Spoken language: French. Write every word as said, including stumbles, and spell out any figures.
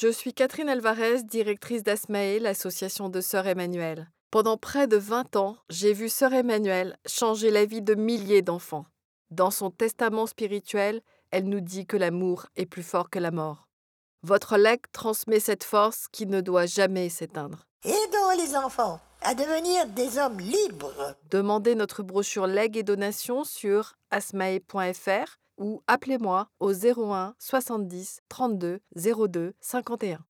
Je suis Catherine Alvarez, directrice d'Asmae, l'association de Sœurs Emmanuel. Pendant près de vingt ans, j'ai vu Sœur Emmanuel changer la vie de milliers d'enfants. Dans son testament spirituel, elle nous dit que l'amour est plus fort que la mort. Votre legs transmet cette force qui ne doit jamais s'éteindre. Aidons les enfants à devenir des hommes libres. Demandez notre brochure legs et donations sur asmae point f r ou appelez-moi au zéro un soixante-dix trente-deux zéro deux cinquante et un.